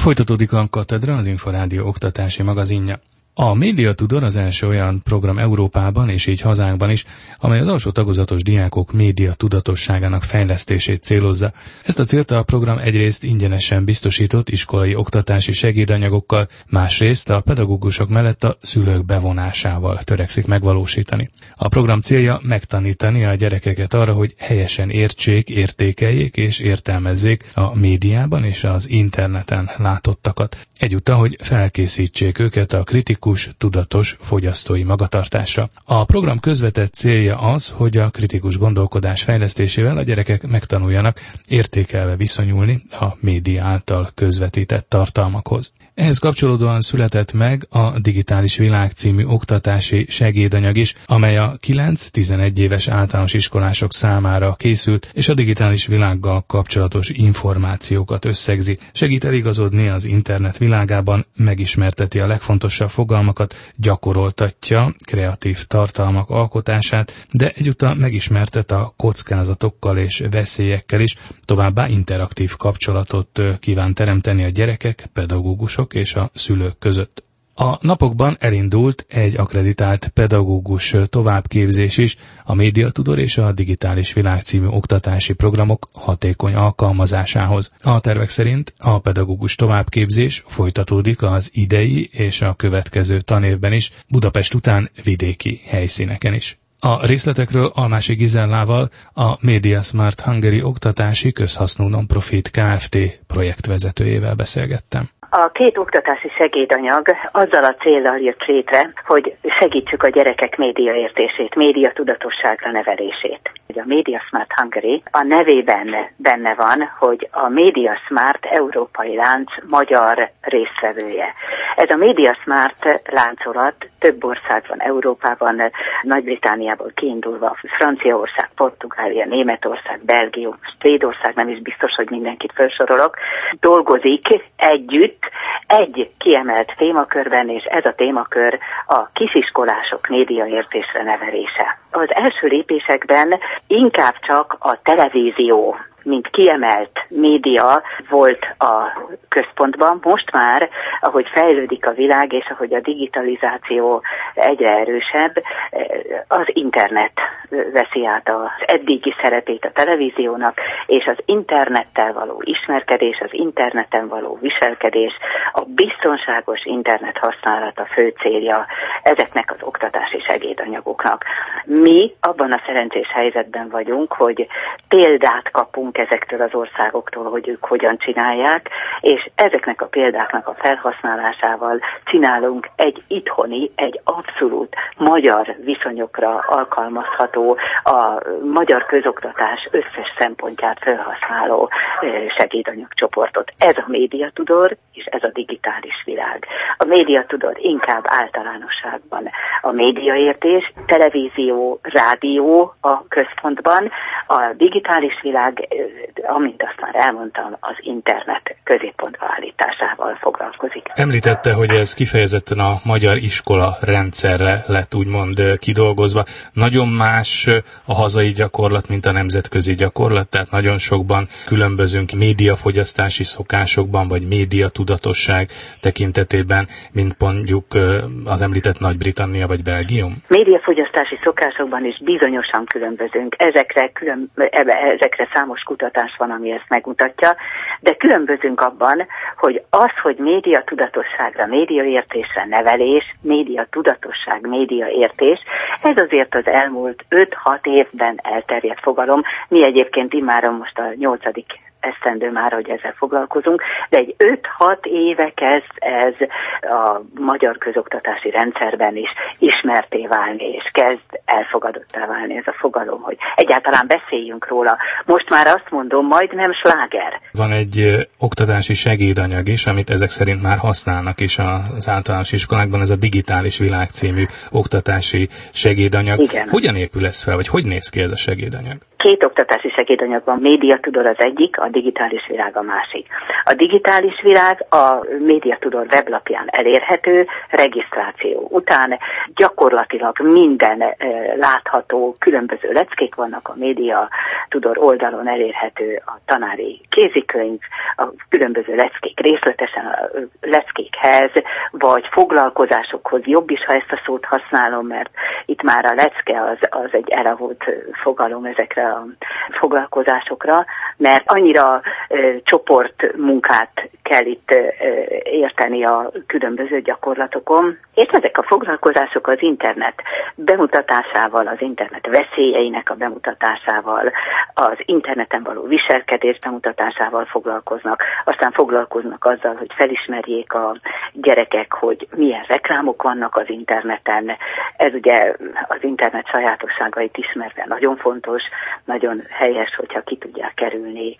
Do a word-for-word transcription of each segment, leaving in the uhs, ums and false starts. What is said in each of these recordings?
Folytatódik a Katedra, az Inforádió oktatási magazinja. A Média Tudor az első olyan program Európában és így hazánkban is, amely az alsó tagozatos diákok média tudatosságának fejlesztését célozza. Ezt a célt a program egyrészt ingyenesen biztosított iskolai oktatási segédanyagokkal, másrészt a pedagógusok mellett a szülők bevonásával törekszik megvalósítani. A program célja megtanítani a gyerekeket arra, hogy helyesen értsék, értékeljék és értelmezzék a médiában és az interneten látottakat. Egyúttal, hogy felkészítsék őket a kritikus, tudatos fogyasztói magatartásra. A program közvetett célja az, hogy a kritikus gondolkodás fejlesztésével a gyerekek megtanuljanak értékelve viszonyulni a média által közvetített tartalmakhoz. Ehhez kapcsolódóan született meg a Digitális Világ című oktatási segédanyag is, amely a kilenc-tizenegy éves általános iskolások számára készült, és a digitális világgal kapcsolatos információkat összegzi. Segít eligazodni az internet világában, megismerteti a legfontosabb fogalmakat, gyakoroltatja kreatív tartalmak alkotását, de egyúttal megismertet a kockázatokkal és veszélyekkel is, továbbá interaktív kapcsolatot kíván teremteni a gyerekek, pedagógusok és a szülők között. A napokban elindult egy akkreditált pedagógus továbbképzés is a Média Tudor és a Digitális Világ című oktatási programok hatékony alkalmazásához. A tervek szerint a pedagógus továbbképzés folytatódik az idei és a következő tanévben is, Budapest után vidéki helyszíneken is. A részletekről Almási Gizellával, a Media Smart Hungary oktatási közhasznú non-profit Kft. Projektvezetőjével beszélgettem. A két oktatási segédanyag azzal a céllal jött létre, hogy segítsük a gyerekek médiaértését, média tudatosságra nevelését. A Media Smart Hungary a nevében benne van, hogy a Media Smart európai lánc magyar résztvevője. Ez a Media Smart láncolat több országban, Európában, Nagy-Britanniából kiindulva, Franciaország, Portugália, Németország, Belgium, Svédország, nem is biztos, hogy mindenkit felsorolok, dolgozik együtt egy kiemelt témakörben, és ez a témakör a kisiskolások médiaértésre nevelése. Az első lépésekben inkább csak a televízió, mint kiemelt média volt a központban. Most már, ahogy fejlődik a világ, és ahogy a digitalizáció egyre erősebb, az internet veszi át az eddigi szerepét a televíziónak, és az internettel való ismerkedés, az interneten való viselkedés, a biztonságos internet használata fő célja ezeknek az oktatási segédanyagoknak. Mi abban a szerencsés helyzetben vagyunk, hogy példát kapunk ezektől az országoktól, hogy ők hogyan csinálják, és ezeknek a példáknak a felhasználásával csinálunk egy itthoni, egy abszolút magyar viszonyokra alkalmazható, a magyar közoktatás összes szempontját felhasználó segédanyagcsoportot. Ez a Média Tudor, és ez a digitális világ. A Média Tudor inkább általánosságban a médiaértés, televízió, rádió a központban, a digitális világ, amint azt már elmondtam, az internet középpontba állításával foglalkozik. Említette, hogy ez kifejezetten a magyar iskola rendszerre lett úgymond kidolgozva. Nagyon más a hazai gyakorlat, mint a nemzetközi gyakorlat, tehát nagyon sokban különbözünk médiafogyasztási szokásokban, vagy médiatudatosság tekintetében, mint mondjuk az említett Nagy-Britannia vagy Belgium? Médiafogyasztási szokásokban is bizonyosan különbözünk. Ezekre, külön, ezekre számos kutatás van, ami ezt megmutatja, de különbözünk abban, hogy az, hogy médiatudatosságra, médiaértésre nevelés, médiatudatosság, médiaértés, ez azért az elmúlt öt-hat évben elterjedt fogalom. Mi egyébként immáron most a nyolcadik esztendő már, hogy ezzel foglalkozunk, de egy öt-hat éve kezd ez a magyar közoktatási rendszerben is ismerté válni, és kezd elfogadottá válni ez a fogalom, hogy egyáltalán beszéljünk róla. Most már azt mondom, majdnem sláger. Van egy oktatási segédanyag is, amit ezek szerint már használnak is az általános iskolákban, ez a Digitális Világ című oktatási segédanyag. Igen. Hogyan épül ez fel, vagy hogy néz ki ez a segédanyag? Két oktatási segédanyagban, médiatudor az egyik, a digitális világ a másik. A digitális világ a médiatudor weblapján elérhető, regisztráció után gyakorlatilag minden e, látható, különböző leckék vannak a médiatudor oldalon elérhető, a tanári kézikönyv, a különböző leckék részletesen a leckékhez, vagy foglalkozásokhoz, jobb is, ha ezt a szót használom, mert itt már a lecke az, az egy elavult fogalom ezekre a foglalkozásokra, mert annyira e, csoportmunkát kell itt e, érteni a különböző gyakorlatokon, és ezek a foglalkozások az internet bemutatásával, az internet veszélyeinek a bemutatásával, az interneten való viselkedés bemutatásával foglalkoznak, aztán foglalkoznak azzal, hogy felismerjék a gyerekek, hogy milyen reklámok vannak az interneten. Ez ugye az internet sajátosságait ismerve nagyon fontos, nagyon helyes, hogyha ki tudják kerülni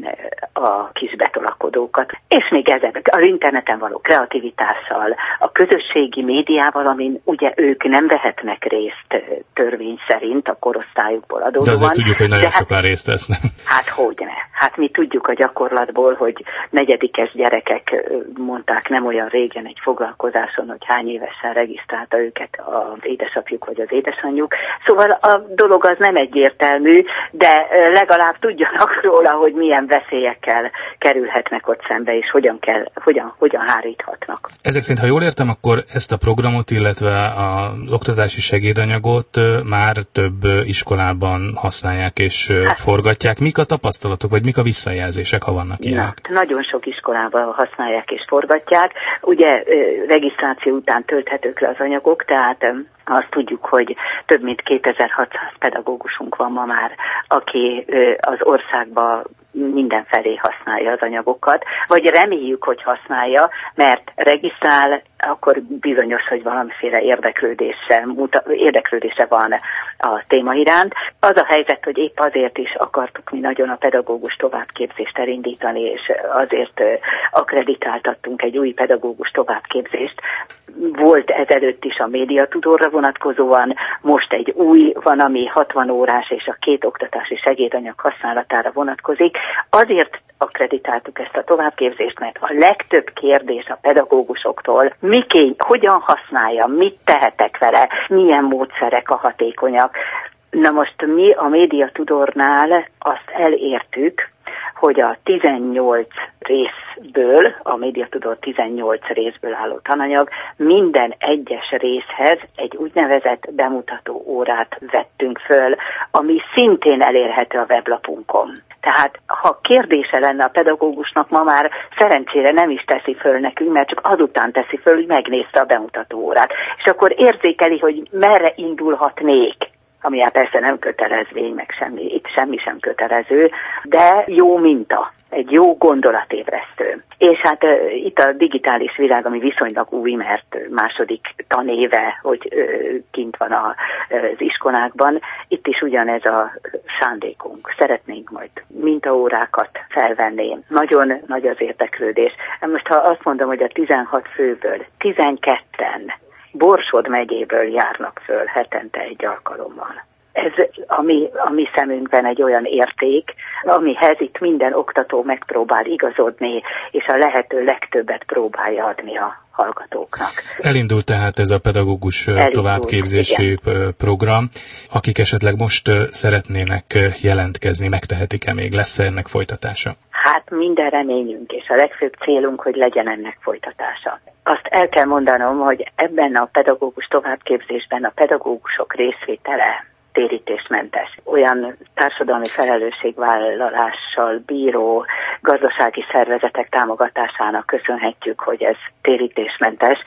a kis betolakodókat. És még ezek az interneten való kreativitással, a közösségi médiával, amin ugye ők nem vehetnek részt törvény szerint a korosztályukból adódóan. De azért tudjuk, hogy nagyon hát, sokan részt vesznek. Hát hogyne. Hát mi tudjuk a gyakorlatból, hogy negyedikes gyerekek mondták nem olyan régen egy foglalkozáson, hogy hány évesen regisztrálta őket az édesapjuk vagy az édesanyjuk. Szóval a dolog az nem egyértelmű, de legalább tudjanak róla, hogy milyen veszélyekkel kerülhetnek ott szembe, és hogyan, kell, hogyan, hogyan háríthatnak. Ezek szerint, ha jól értem, akkor ezt a programot, illetve az oktatási segédanyagot már több iskolában használják és hát, forgatják. Mik a tapasztalatok, vagy mik a visszajelzések, ha vannak ilyenek? Na, nagyon sok iskolában használják és forgatják. Ugye regisztráció után tölthetők le az anyagok, tehát azt tudjuk, hogy több mint kétezer-hatszáz pedagógusunk van ma már, aki az országban mindenfelé használja az anyagokat, vagy reméljük, hogy használja, mert regisztrál, akkor bizonyos, hogy valamiféle érdeklődése, érdeklődése van a téma iránt. Az a helyzet, hogy épp azért is akartuk mi nagyon a pedagógus továbbképzést elindítani, és azért akkreditáltattunk egy új pedagógus továbbképzést. Volt ezelőtt is a médiatudorra vonatkozóan, most egy új van, ami hatvan órás és a két oktatási segédanyag használatára vonatkozik. Azért akkreditáltuk ezt a továbbképzést, mert a legtöbb kérdés a pedagógusoktól, miké, hogyan használja, mit tehetek vele, milyen módszerek a hatékonyak. Na most mi a médiatudornál azt elértük, hogy a tizennyolc részből, a médiatudor tizennyolc részből álló tananyag, minden egyes részhez egy úgynevezett bemutató órát vettünk föl, ami szintén elérhető a weblapunkon. Tehát ha kérdése lenne a pedagógusnak, ma már szerencsére nem is teszi föl nekünk, mert csak azután teszi föl, hogy megnézte a bemutató órát. És akkor érzékeli, hogy merre indulhatnék, ami hát persze nem kötelezvény, meg semmi, itt semmi sem kötelező, de jó minta, egy jó gondolatébresztő. És hát uh, itt a digitális világ, ami viszonylag új, mert második tanéve, hogy uh, kint van a, uh, az iskolákban, itt is ugyanez a szándékunk. Szeretnénk majd mintaórákat felvenni. Nagyon nagy az érdeklődés. Most ha azt mondom, hogy a tizenhat főből tizenketten Borsod megyéből járnak föl hetente egy alkalommal. Ez a mi, a mi szemünkben egy olyan érték, amihez itt minden oktató megpróbál igazodni, és a lehető legtöbbet próbálja adni a hallgatóknak. Elindult tehát ez a pedagógus Elindult, továbbképzési igen. program. Akik esetleg most szeretnének jelentkezni, megtehetik-e még? Lesz-e ennek folytatása? Hát minden reményünk, és a legfőbb célunk, hogy legyen ennek folytatása. Azt el kell mondanom, hogy ebben a pedagógus továbbképzésben a pedagógusok részvétele térítésmentes. Olyan társadalmi felelősségvállalással bíró gazdasági szervezetek támogatásának köszönhetjük, hogy ez térítésmentes,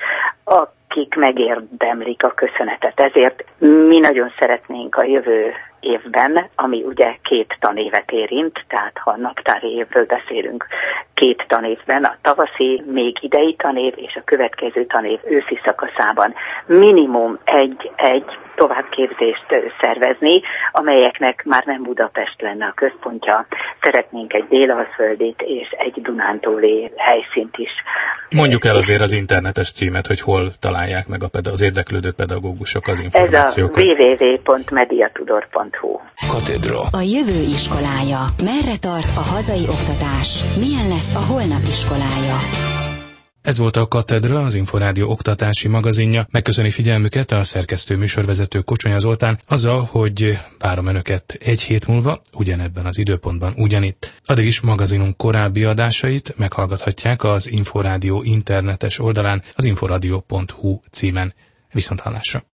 akik megérdemlik a köszönetet. Ezért mi nagyon szeretnénk a jövő évben, ami ugye két tanévet érint, tehát ha naptári évről beszélünk, két tanévben, a tavaszi, még idei tanév és a következő tanév őszi szakaszában minimum egy-egy továbbképzést szervezni, amelyeknek már nem Budapest lenne a központja. Szeretnénk egy délalföldit és egy dunántúli helyszínt is Mondjuk el azért az internetes címet, hogy hol találják meg a peda- az érdeklődő pedagógusok az információkat. Ez a double-u double-u double-u pont mediatudor pont hu. Katedra. A jövő iskolája. Merre tart a hazai oktatás? Milyen lesz a holnap iskolája? Ez volt a Katedra, az Inforádió oktatási magazinja. Megköszöni figyelmüket a szerkesztő műsorvezető Kocsonya Zoltán, azzal, hogy várom önöket egy hét múlva, ugyanebben az időpontban, ugyanitt. Addig is magazinunk korábbi adásait meghallgathatják az Inforádió internetes oldalán, az inforadio pont hu címen. Viszonthallásra!